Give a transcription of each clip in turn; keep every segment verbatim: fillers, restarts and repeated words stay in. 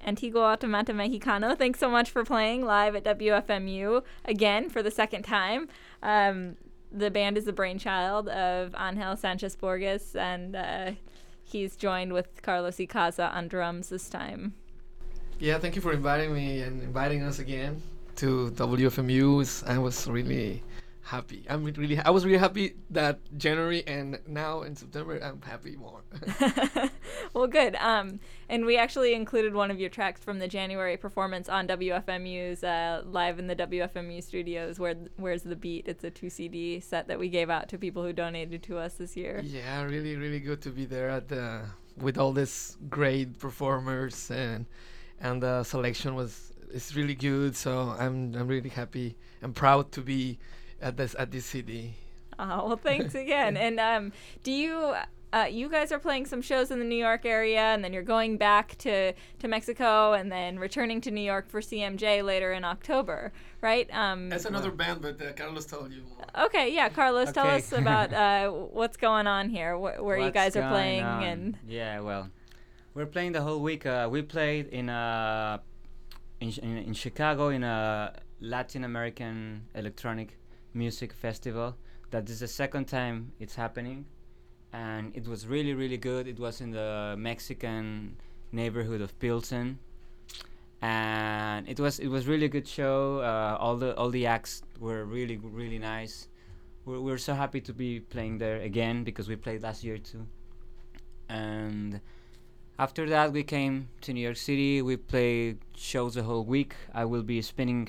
Antiguo Automata Mexicano. Thanks so much for playing live at W F M U again for the second time. Um, the band is the brainchild of Angel Sanchez Borges, and uh, he's joined with Carlos Icaza on drums this time. Yeah, thank you for inviting me and inviting us again to W F M U. I was really happy. I'm really. I was really happy that January, and now in September, I'm happy more. Well, good. Um, and we actually included one of your tracks from the January performance on W F M U's uh, live in the W F M U studios. Where Where's the Beat? It's a two C D set that we gave out to people who donated to us this year. Yeah, really, really good to be there at the with all these great performers, and and the selection was it's really good. So I'm I'm really happy and proud to be at this at this C D. Oh, well, thanks again. And um, do you, uh, you guys are playing some shows in the New York area, and then you're going back to, to Mexico, and then returning to New York for C M J later in October, right? Um, That's another band, but uh, Carlos told you more. Okay, yeah, Carlos, tell Okay. us about uh, what's going on here, wh- where you What's guys are going playing, on? and Yeah, well, we're playing the whole week. Uh, we played in uh, in, in in Chicago in a Latin American electronic music festival. That is the second time it's happening, and it was really really good. It was in the Mexican neighborhood of Pilsen, and it was it was really good show. Uh, all the all the acts were really really nice. We're we're so happy to be playing there again because we played last year too. And after that we came to New York City. We played shows the whole week. I will be spinning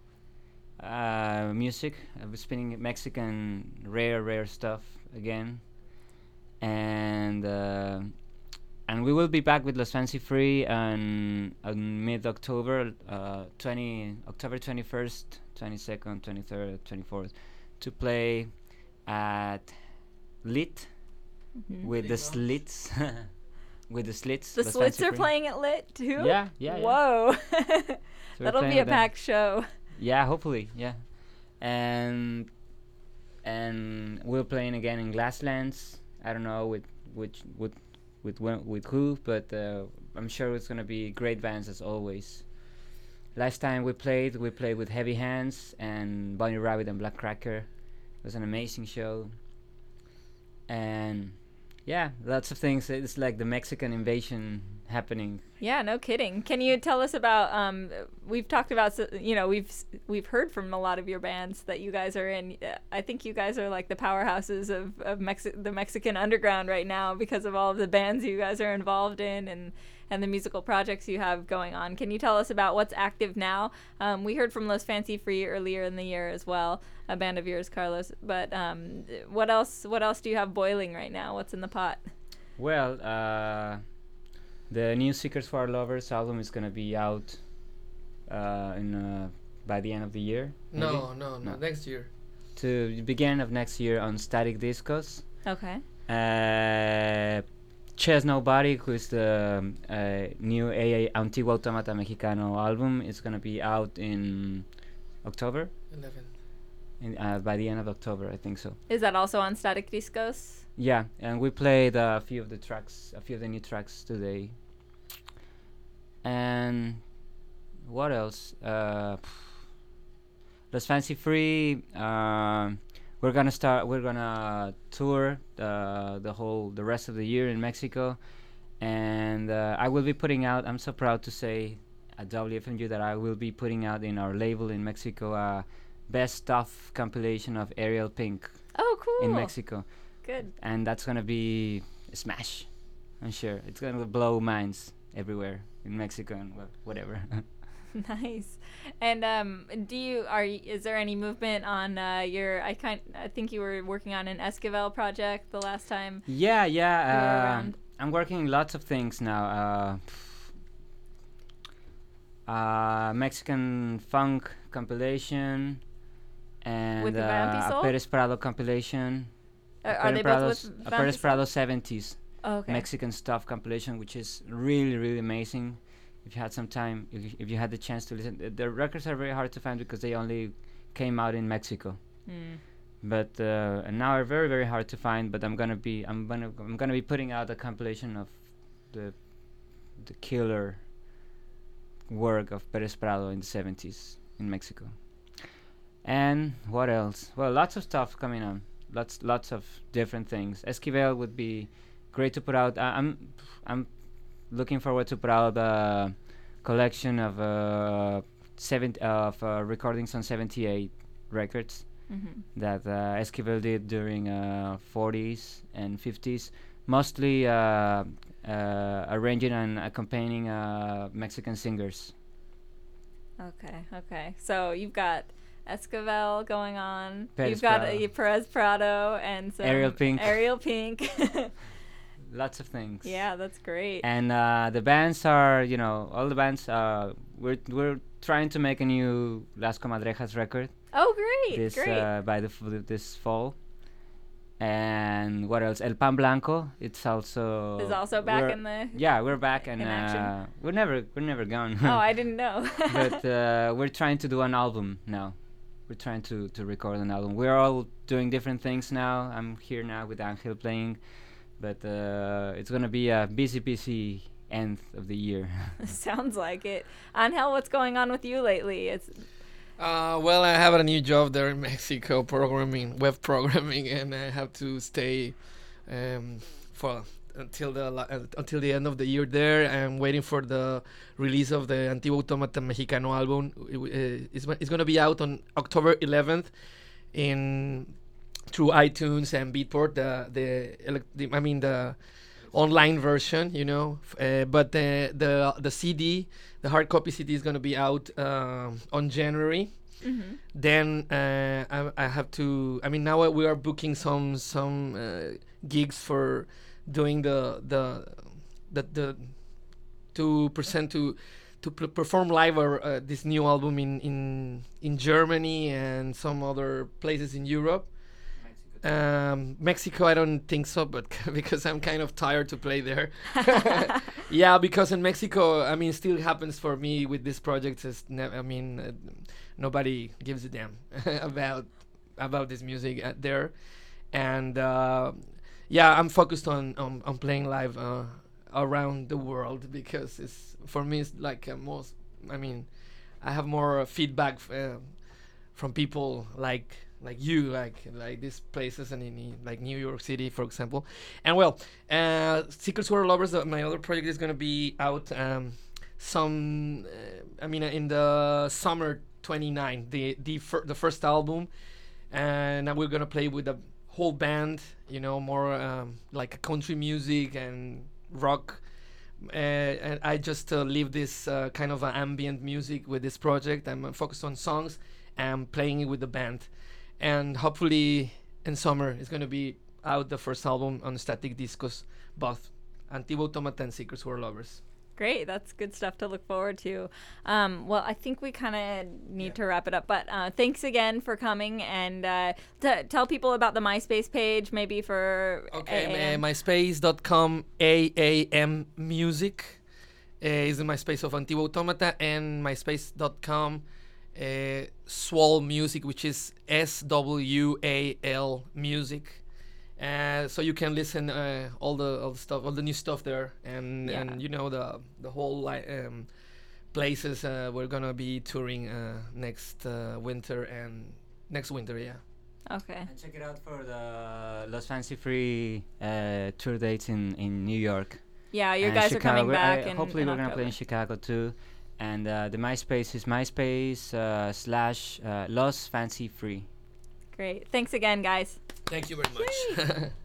uh, music. I'll be spinning Mexican rare rare stuff again, and uh, and we will be back with Los Fancy Free on, on mid October, uh, twenty October twenty first, twenty second, twenty third, twenty fourth, to play at Lit Mhm. with the Big Lots. slits. With the slits. the Los Slits Fancy are Free. playing it lit too. Yeah, yeah, yeah. Whoa, So we're that'll playing be a with them. packed show. Yeah, hopefully, yeah. And and we're playing again in Glasslands. I don't know with which with with wh- with who, but uh, I'm sure it's gonna be great bands as always. Last time we played, we played with Heavy Hands and Bunny Rabbit and Black Cracker. It was an amazing show. And yeah, lots of things. It's like the Mexican invasion happening. Yeah, no kidding. Can you tell us about? Um, we've talked about, s- you know, we've s- we've heard from a lot of your bands that you guys are in. Uh, I think you guys are like the powerhouses of of Mexi- the Mexican underground right now because of all of the bands you guys are involved in and and the musical projects you have going on. Can you tell us about what's active now? Um, we heard from Los Fancy Free earlier in the year as well, a band of yours, Carlos. But um, what else? What else do you have boiling right now? What's in the pot? Well, uh, the new Seekers for Our Lovers album is gonna be out uh, in uh, by the end of the year. maybe? No, no, no, No. next year. To the beginning of next year on Static Discos. Okay. Uh, Ches Nobody, who is the um, uh, new A A Antiguo Automata Mexicano album, is gonna be out in October. eleven. In, uh, by the end of October, I think so. Is that also on Static Discos? Yeah, and we played uh, a few of the tracks, a few of the new tracks today. And what else? Uh, Los Fancy Free. Uh, we're gonna start. We're gonna tour the the whole the rest of the year in Mexico, and uh, I will be putting out. I'm so proud to say at W F M U that I will be putting out in our label in Mexico a best stuff compilation of Ariel Pink Oh, cool. in Mexico. Good. And that's gonna be a smash. I'm sure it's gonna blow minds everywhere in Mexico and wh- whatever. Nice. And um, do you are y- is there any movement on uh, your? I kind I think you were working on an Esquivel project the last time. yeah, You were yeah. Uh, around. I'm working on lots of things now. Uh, uh, Mexican funk compilation and With the uh, Vampy a Soul? Perez Prado compilation. Uh, A are Perez they Prado's- both with a Perez Vampy Prado seventies Soul? Oh, okay. Mexican stuff compilation, which is really really amazing. If you had some time, if you, if you had the chance to listen, the, the records are very hard to find because they only came out in Mexico. Mm. But uh, and now are very very hard to find. But I'm gonna be I'm gonna I'm gonna be putting out a compilation of the the killer work of Perez Prado in the seventies in Mexico. And what else? Well, lots of stuff coming on. Lots, lots of different things. Esquivel would be great to put out. I, I'm, I'm looking forward to put out a collection of uh, seven of uh, recordings on seventy-eight records Mm-hmm. that uh, Esquivel did during uh, forties and fifties, mostly uh, uh, arranging and accompanying uh, Mexican singers. Okay, okay. So you've got Esquivel going on. Perez you've got Prado. uh, Perez Prado and some Ariel Pink. Ariel Pink. Lots of things. Yeah, that's great. And uh, the bands are, you know, all the bands. Uh, we're we're trying to make a new Las Comadrejas record. Oh, great, this great. Uh, by the f- this fall. And what else? El Pan Blanco. It's also Is also back we're- in the. Yeah, we're back and in action. uh, we're never we're never gone. Oh, I didn't know. But uh, we're trying to do an album now. We're trying to, to record an album. We're all doing different things now. I'm here now with Angel playing, but uh, it's gonna be a busy, busy end of the year. Sounds like it. Angel, what's going on with you lately? It's Uh, well, I have a new job there in Mexico, programming, web programming, and I have to stay um, for until the la- uh, until the end of the year there. I'm waiting for the release of the Antiguo Automata Mexicano album. It, w- uh, it's it's going to be out on October eleventh in through iTunes and Beatport. The the, elec- the I mean the online version, you know. F- Uh, but the the the C D, the hard copy C D, is going to be out um on January. mm-hmm. Then uh, I, I have to. I mean, now we are booking some some uh, gigs for doing the the the, the to present to to pr- perform live our uh, this new album in in in Germany and some other places in Europe. Um, Mexico, I don't think so, but because I'm kind of tired to play there. Yeah, because in Mexico, I mean, still happens for me with this project. Is ne- I mean, uh, nobody gives a damn about about this music uh, there, and uh, yeah, I'm focused on on, on playing live uh, around the world because it's for me it's like uh, most. I mean, I have more uh, feedback f- uh, from people like. like you, like like these places, and in, in like New York City, for example. And well, uh, Secret Sword Lovers, uh, my other project, is gonna be out um, some. Uh, I mean, uh, in the summer twenty-nine, the the fir- the first album, and now we're gonna play with a whole band. You know, more um, like country music and rock. Uh, and I just uh, leave this uh, kind of uh, ambient music with this project. I'm uh, focused on songs and playing it with the band. And hopefully in summer it's going to be out the first album on Static Discos, both Antiguo Automata and Secret Sword Lovers. Great, that's good stuff to look forward to. Um, well, I think we kind of need Yeah. to wrap it up, but uh, thanks again for coming, and uh, t- tell people about the MySpace page, maybe for Okay, A A M. uh, myspace dot com A A M Music uh, is the MySpace of Antiguo Automata, and myspace dot com uh, Swal Music, which is S W A L Music. Uh, so you can listen uh, all the all the stuff, all the new stuff there, and Yeah. and you know the the whole li- um, places uh, we're gonna be touring uh, next uh, winter and next winter, yeah. Okay. And check it out for the Los Fancy Free uh, tour dates in, in New York. Yeah, you and guys are coming Chicago. back. I- in, hopefully in we're gonna play in October. Chicago too. And uh, the MySpace is MySpace uh, slash uh, Los Fancy Free. Great. Thanks again, guys. Thank you very much.